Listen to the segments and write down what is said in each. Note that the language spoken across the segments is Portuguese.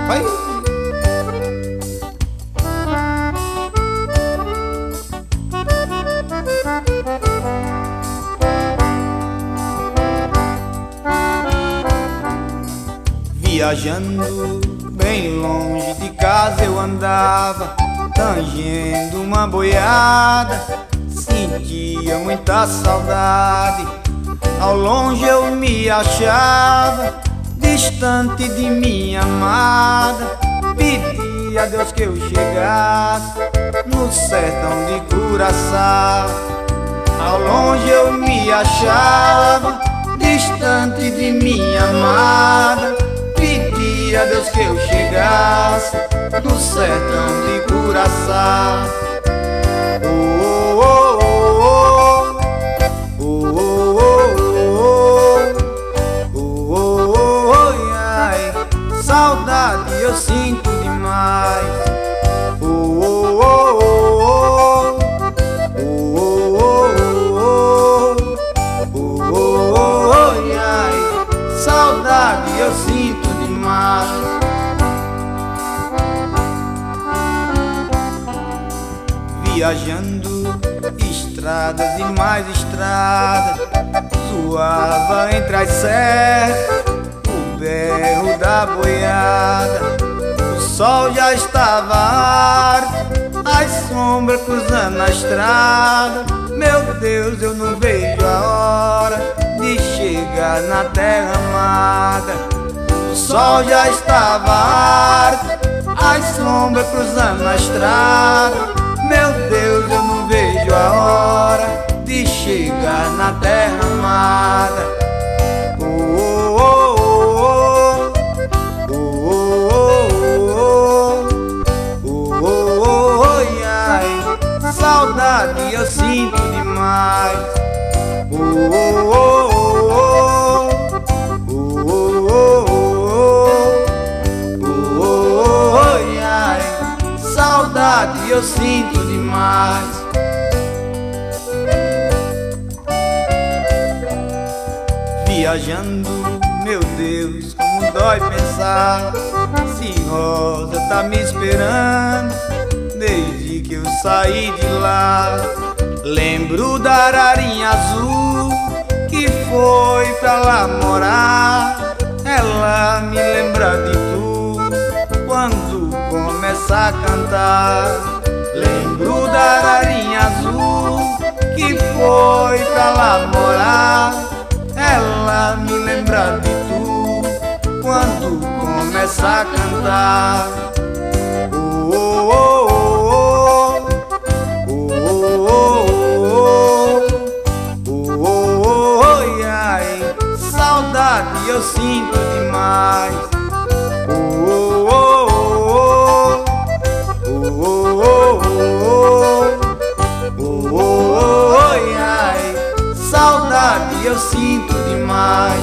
Vai. Viajando bem longe de casa eu andava, tangendo uma boiada, sentia muita saudade. Ao longe eu me achava, distante de minha amada, pedi a Deus que eu chegasse no sertão de Curaçá. Ao longe eu me achava, distante de minha amada, pedi a Deus que eu chegasse no sertão de Curaçá. Oh, oh, oh, oh, oh, oh, oh, oh, ai, saudade eu sinto demais. Oh, oh, oh, oh, oh, oh, oh, ai, saudade eu sinto demais. Viajando estradas e mais estradas, zoava entre as serras o berro da boiada. O sol já estava ardo, as sombras cruzando a estrada. Meu Deus, eu não vejo a hora de chegar na terra amada. O sol já estava ardo, as sombras cruzando a estrada. Meu Deus, eu não vejo a hora de chegar na terra amada. Oh, oh, oh, oh, oh, oh, oh, oh, ai, saudade eu sinto demais. Oh, oh, oh, oh, oh, oh, ai, saudade eu sinto demais. Viajando, meu Deus, como dói pensar, se Rosa tá me esperando desde que eu saí de lá. Lembro da ararinha azul que foi pra lá morar. Ela me lembra de tu quando começa a cantar. Lembro da ararinha azul que foi pra lá morar. Ela me lembra de tu quando começa a cantar. Oh, oh, oh, oh, oh, oh, oh, oh, ai, saudade eu sinto demais. Oh, oh, oh, oh, oh, ai, saudade eu sinto demais.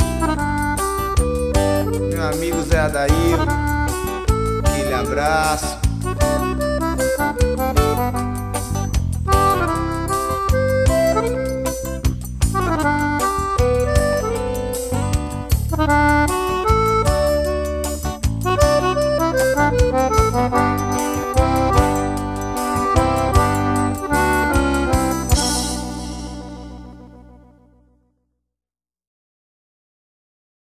Meu amigo Zé Adair, aquele abraço.